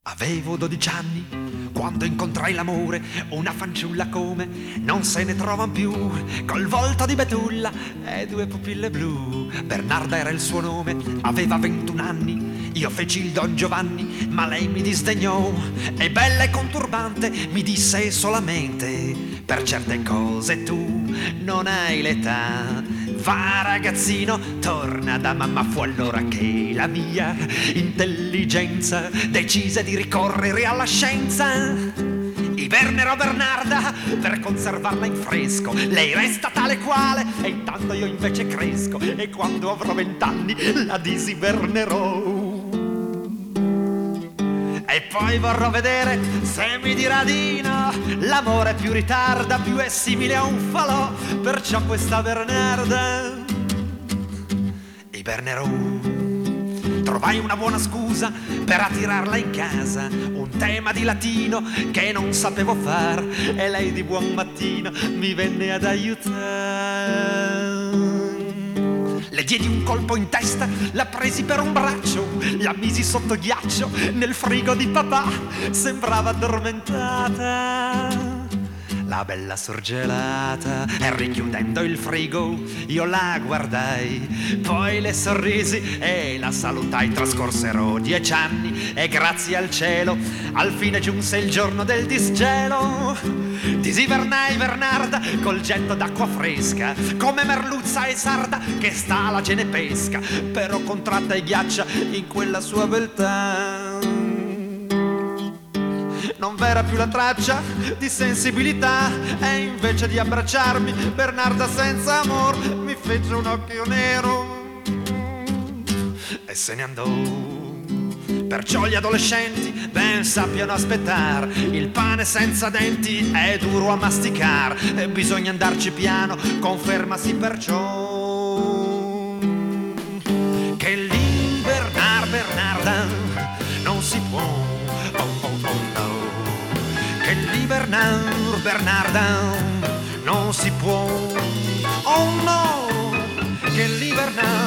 Avevo 12 anni quando incontrai l'amore, una fanciulla come non se ne trovan più, col volto di betulla e due pupille blu. Bernarda era il suo nome, aveva 21 anni, io feci il Don Giovanni, ma lei mi disdegnò. È bella e conturbante, mi disse solamente, per certe cose tu non hai l'età. Va ragazzino, torna da mamma, fu allora che la mia intelligenza decise di ricorrere alla scienza. Ibernerò Bernarda per conservarla in fresco, lei resta tale quale e intanto io invece cresco, e quando avrò 20 anni la disibernerò. E poi vorrò vedere se mi dirà di no, l'amore più ritarda, più è simile a un falò, perciò questa Bernarda ibernerò. Trovai una buona scusa per attirarla in casa, un tema di latino che non sapevo far, e lei di buon mattino mi venne ad aiutare. Le diedi un colpo in testa, la presi per un braccio, la misi sotto ghiaccio nel frigo di papà, sembrava addormentata, la bella sorgelata. E richiudendo il frigo io la guardai, poi le sorrisi e la salutai. Trascorsero 10 anni e grazie al cielo al fine giunse il giorno del disgelo. Disivernai Bernarda col getto d'acqua fresca, come merluzza e sarda che sta alla gene pesca, però contratta e ghiaccia in quella sua beltà. Non v'era più la traccia di sensibilità, e invece di abbracciarmi Bernarda senza amor mi fece un occhio nero e se ne andò. Perciò gli adolescenti ben sappiano aspettare, il pane senza denti è duro a masticar, e bisogna andarci piano, confermasi perciò che l'invernar Bernarda non si può, oh oh oh no, che l'invernar Bernarda non si può, oh no, che l'invernar